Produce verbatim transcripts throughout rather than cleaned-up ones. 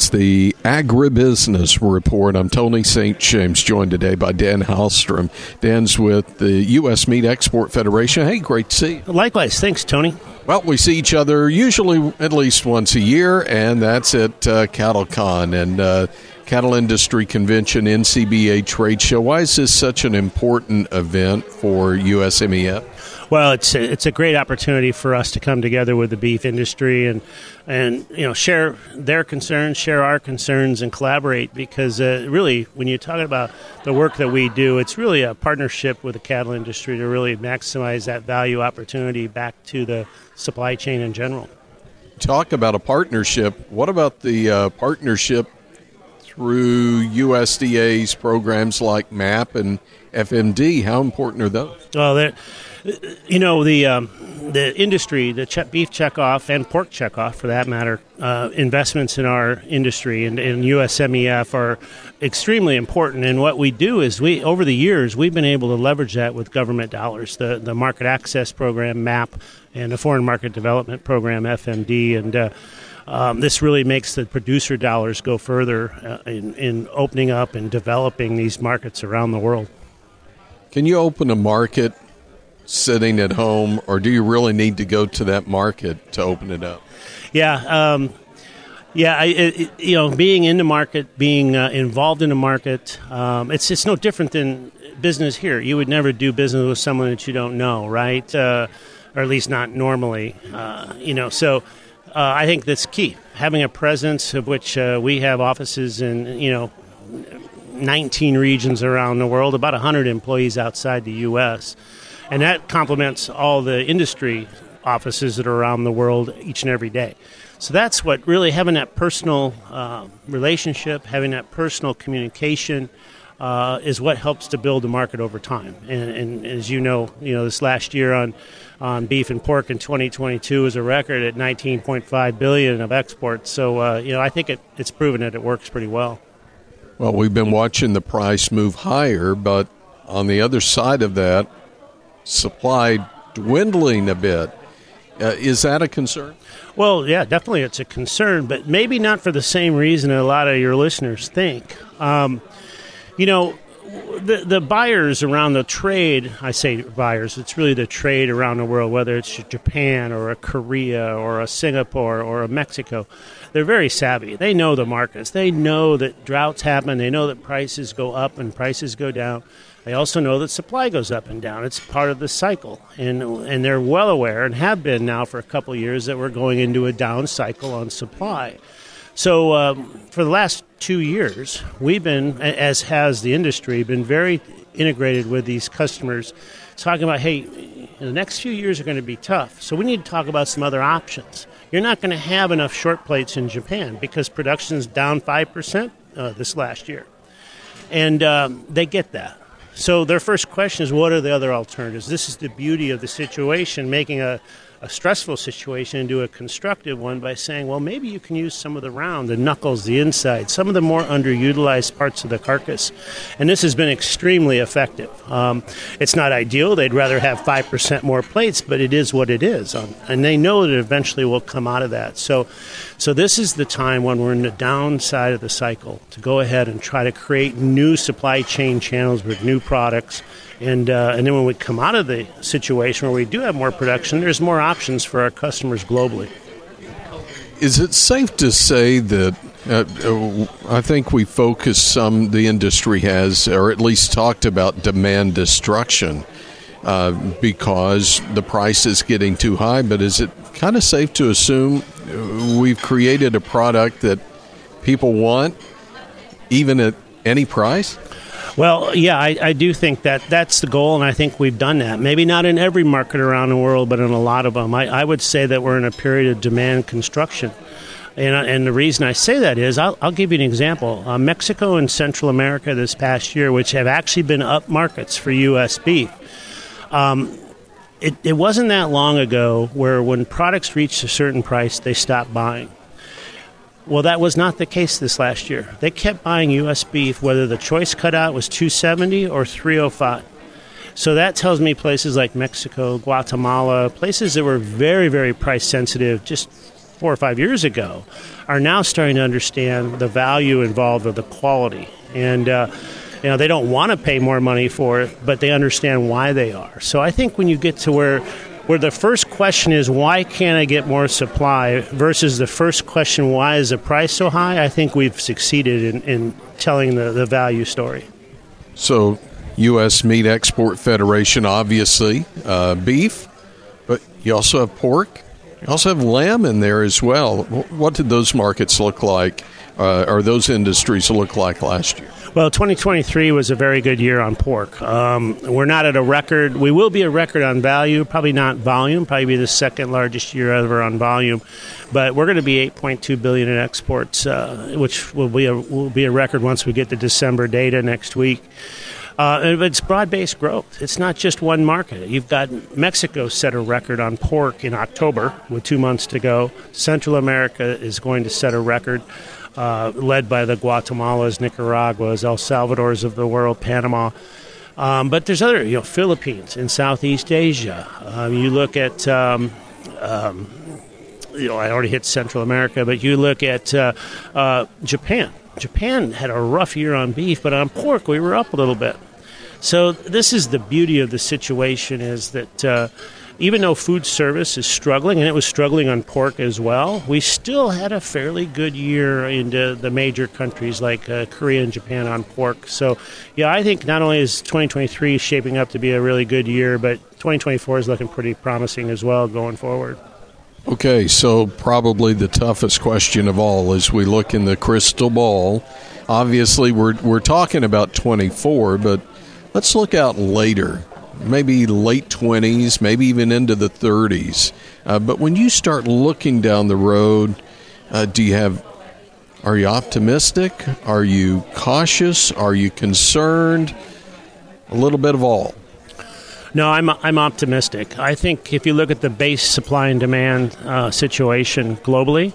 is the Agribusiness Report. I'm Tony Saint James, joined today by Dan Hallstrom. Dan's with the U S Meat Export Federation. Hey, great to see you. Likewise. Thanks, Tony. Well, we see each other usually at least once a year, and that's at uh, CattleCon and uh, Cattle Industry Convention, N C B A Trade Show. Why is this such an important event for U S M E F? Well, it's a, it's a great opportunity for us to come together with the beef industry and and you know share their concerns, share our concerns, and collaborate. Because uh, really, when you're talking about the work that we do, it's really a partnership with the cattle industry to really maximize that value opportunity back to the supply chain in general. Talk about a partnership. What about the uh, partnership through U S D A's programs like MAP and F M D? How important are those? Well, you know, the um, the industry, the che- beef checkoff and pork checkoff, for that matter, uh, investments in our industry and in U S M E F are extremely important. And what we do is we, over the years, we've been able to leverage that with government dollars, the the market access program, MAP, and the foreign market development program, F M D, and uh, Um, this really makes the producer dollars go further uh, in, in opening up and developing these markets around the world. Can you open a market sitting at home, or do you really need to go to that market to open it up? Yeah, um, yeah. I, it, you know, being in the market, being uh, involved in the market, um, it's it's no different than business here. You would never do business with someone that you don't know, right? Uh, or at least not normally. Uh, you know, so. Uh, I think that's key. Having a presence, of which uh, we have offices in, you know, nineteen regions around the world, about one hundred employees outside the U S, and that complements all the industry offices that are around the world each and every day. So that's what really having that personal uh, relationship, having that personal communication, uh, is what helps to build the market over time. And, and as you know, you know, this last year on. on beef and pork in twenty twenty-two is a record at nineteen point five billion dollars of exports. So, uh, you know, I think it, it's proven that it works pretty well. Well, we've been watching the price move higher, but on the other side of that, supply dwindling a bit. Uh, is that a concern? Well, yeah, definitely it's a concern, but maybe not for the same reason a lot of your listeners think. Um, you know, The, the buyers around the trade, I say buyers, it's really the trade around the world, whether it's Japan or a Korea or a Singapore or a Mexico, they're very savvy. They know the markets. They know that droughts happen. They know that prices go up and prices go down. They also know that supply goes up and down. It's part of the cycle. And and they're well aware and have been now for a couple of years that we're going into a down cycle on supply. So um, for the last two years, we've been, as has the industry, been very integrated with these customers, talking about, hey, the next few years are going to be tough, so we need to talk about some other options. You're not going to have enough short plates in Japan because production is down five percent uh, this last year. And um, they get that. So their first question is, what are the other alternatives? This is the beauty of the situation, making a a stressful situation into a constructive one by saying, well, maybe you can use some of the round, the knuckles, the inside, some of the more underutilized parts of the carcass. And this has been extremely effective. Um, it's not ideal. They'd rather have five percent more plates, but it is what it is. Um, and they know that eventually we'll come out of that. So, so this is the time when we're in the downside of the cycle to go ahead and try to create new supply chain channels with new products. And uh, and then when we come out of the situation where we do have more production, there's more options for our customers globally. Is it safe to say that uh, I think we focus some, the industry has, or at least talked about demand destruction uh, because the price is getting too high, but is it kind of safe to assume we've created a product that people want even at any price? Well, yeah, I, I do think that that's the goal, and I think we've done that. Maybe not in every market around the world, but in a lot of them. I, I would say that we're in a period of demand construction. And, and the reason I say that is, I'll, I'll give you an example. Uh, Mexico and Central America this past year, which have actually been up markets for U S beef, um, it, it wasn't that long ago where when products reached a certain price, they stopped buying. Well, that was not the case this last year. They kept buying U S beef, whether the choice cutout was two seventy or three oh five. So that tells me places like Mexico, Guatemala, places that were very, very price sensitive, just four or five years ago are now starting to understand the value involved with the quality. And, uh, you know, they don't want to pay more money for it, but they understand why they are. So I think when you get to where where the first question is, why can't I get more supply, versus the first question, why is the price so high, I think we've succeeded in, in telling the, the value story. So U S Meat Export Federation, obviously, uh, beef, but you also have pork. You also have lamb in there as well. What did those markets look like, uh, or those industries look like last year? Well, twenty twenty-three was a very good year on pork. Um, we're not at a record. We will be a record on value, probably not volume, probably be the second largest year ever on volume. But we're going to be eight point two billion dollars in exports, uh, which will be a will be a record once we get the December data next week. Uh, and it's broad-based growth. It's not just one market. You've got Mexico set a record on pork in October with two months to go. Central America is going to set a record, uh, led by the Guatemalas, Nicaraguas, El Salvadors of the world, Panama. Um, but there's other, you know, Philippines in Southeast Asia. Uh, you look at, um, um, you know, I already hit Central America, but you look at uh, uh, Japan. Japan had a rough year on beef, but on pork we were up a little bit. So this is the beauty of the situation, is that uh, even though food service is struggling, and it was struggling on pork as well, we still had a fairly good year into the major countries like uh, Korea and Japan on pork. So, yeah, I think not only is twenty twenty-three shaping up to be a really good year, but twenty twenty-four is looking pretty promising as well going forward. Okay, so probably the toughest question of all as we look in the crystal ball. Obviously, we're we're talking about twenty-four, but let's look out later, maybe late twenties, maybe even into the thirties. Uh, but when you start looking down the road, uh, do you have? Are you optimistic? Are you cautious? Are you concerned? A little bit of all. No, I'm I'm optimistic. I think if you look at the base supply and demand uh, situation globally,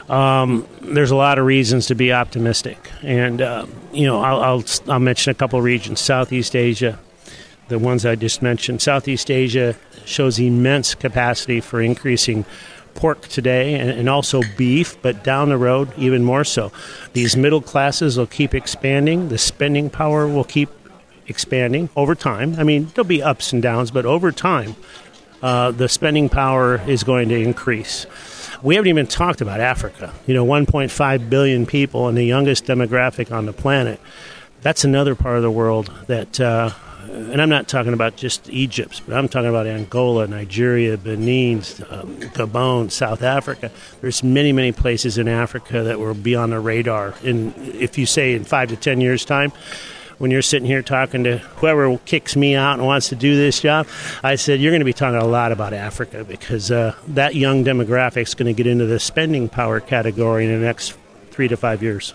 um, there's a lot of reasons to be optimistic. And uh, you know, I'll, I'll I'll mention a couple of regions. Southeast Asia, the ones I just mentioned. Southeast Asia shows immense capacity for increasing pork today, and, and also beef, but down the road even more so. These middle classes will keep expanding. The spending power will keep expanding over time. I mean, there'll be ups and downs, but over time, uh, the spending power is going to increase. We haven't even talked about Africa. You know, one point five billion people and the youngest demographic on the planet. That's another part of the world that, uh, and I'm not talking about just Egypt, but I'm talking about Angola, Nigeria, Benin, um, Gabon, South Africa. There's many, many places in Africa that will be on the radar. And if you say in five to ten years' time, when you're sitting here talking to whoever kicks me out and wants to do this job, I said, you're going to be talking a lot about Africa, because uh, that young demographic is going to get into the spending power category in the next three to five years.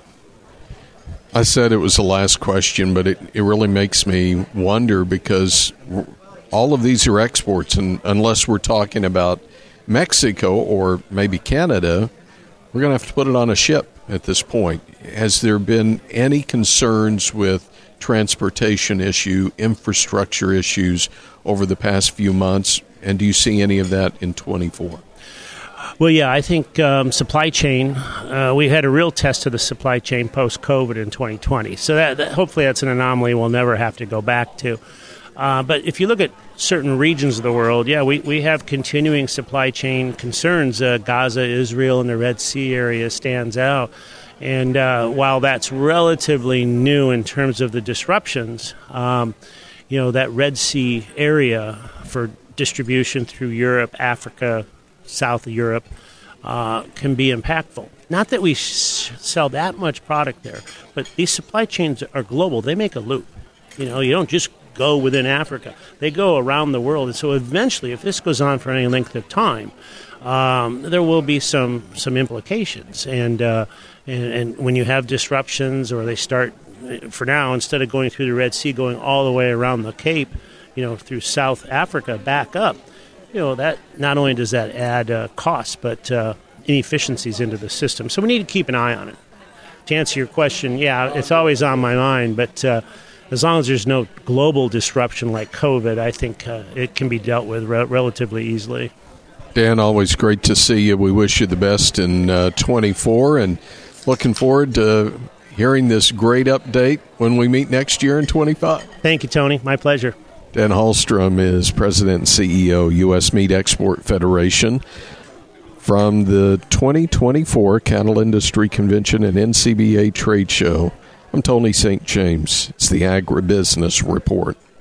I said it was the last question, but it, it really makes me wonder, because all of these are exports, and unless we're talking about Mexico or maybe Canada, we're going to have to put it on a ship at this point. Has there been any concerns with transportation issue, infrastructure issues over the past few months, and do you see any of that in twenty-four? Well, yeah, I think um, supply chain, uh, we had a real test of the supply chain post-COVID in twenty twenty. So that, that hopefully that's an anomaly we'll never have to go back to. Uh, but if you look at certain regions of the world, yeah, we, we have continuing supply chain concerns. Uh, Gaza, Israel, and the Red Sea area stands out. And uh, while that's relatively new in terms of the disruptions, um, you know, that Red Sea area for distribution through Europe, Africa, South of Europe, uh, can be impactful. Not that we sh- sell that much product there, but these supply chains are global. They make a loop. You know, you don't just go within Africa. They go around the world. And so eventually, if this goes on for any length of time, um, there will be some, some implications. And, uh, and and when you have disruptions, or they start, for now, instead of going through the Red Sea, going all the way around the Cape, you know, through South Africa back up, you know, that not only does that add uh, costs, but uh, inefficiencies into the system. So we need to keep an eye on it. To answer your question, yeah, it's always on my mind, but uh, as long as there's no global disruption like COVID, I think uh, it can be dealt with re- relatively easily. Dan, always great to see you. We wish you the best in uh, twenty-four, and looking forward to hearing this great update when we meet next year in twenty-five. Thank you, Tony. My pleasure. Dan Hallstrom is President and C E O, U S Meat Export Federation. From the twenty twenty-four Cattle Industry Convention and N C B A Trade Show, I'm Tony Saint James. It's the Agribusiness Report.